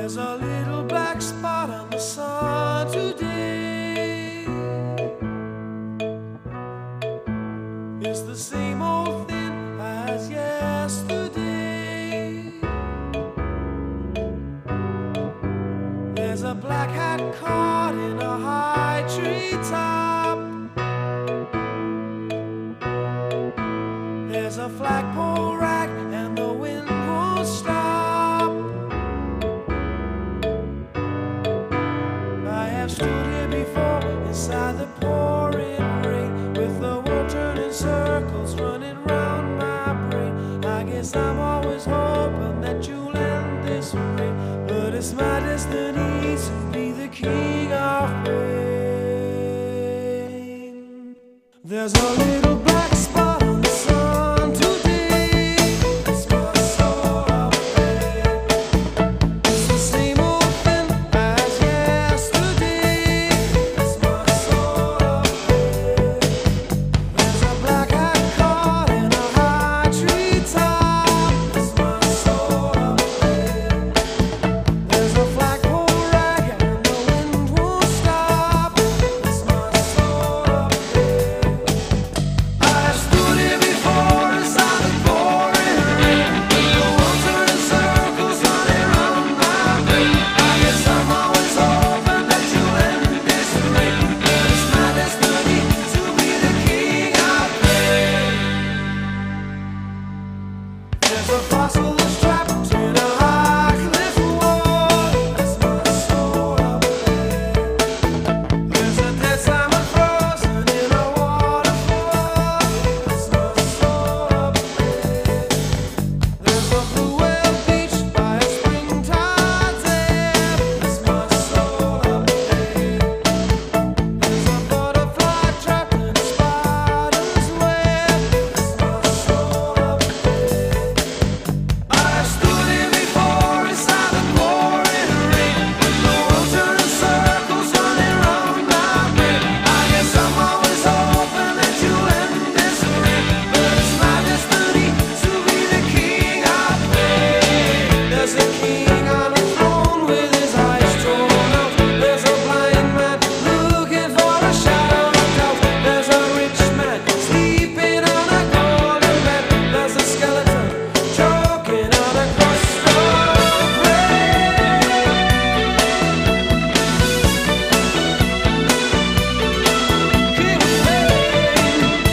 There's a little black spot on the sun today. It's the same old thing as yesterday. There's a black hat caught in a high tree top. There's a flagpole rack and the wind won't stop. I have stood here before inside the pouring rain, with the world turning circles running round my brain. I guess I'm always hoping that you'll end this way, but it's my destiny to be the king of pain. There's a little black spot on the sun today. It's my soul of pain. It's the same old thing as yesterday. It's my soul of pain. There's a black hat caught in a high tree top. It's my soul of pain. There's a flagpole rag and the wind won't stop. It's my soul of pain. I stood here before inside the pouring rain, with the world turning circles running round my brain. I guess I'm always hoping that you'll end this way, but it's my destiny to be the king of pain. There's a fossil that's trapped in a high cliff wall. It's my soul of pain. There's a dead salmon frozen in a waterfall. It's my soul of pain. There's a blue whale beached by a springtide ebb. It's my soul of pain. There's a butterfly trapped in a spider's web. It's my soul of pain. I stood here before inside the pouring rain, with the world turning circles running round my brain. I guess I'm always hoping that you'll end this way, but it's my destiny to be the king of pain. There's a king on a throne with his eyes drawn out. There's a blind man looking for a shadow of doubt. There's a rich man sleeping on a golden bed. There's a skeleton choking on a crust of bread. King of pain.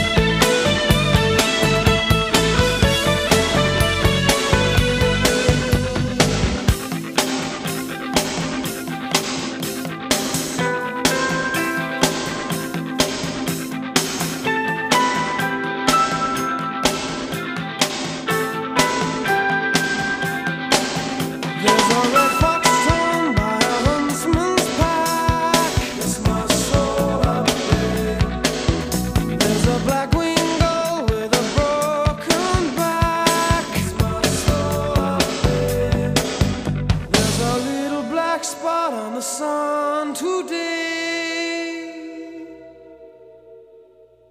There's a red fox torn by a huntsman's pack. It's my soul of pain. There's a black winged gull with a broken back. It's my soul of pain. There's a little black spot on the sun today.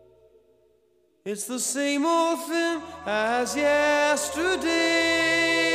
It's the same old thing as yesterday.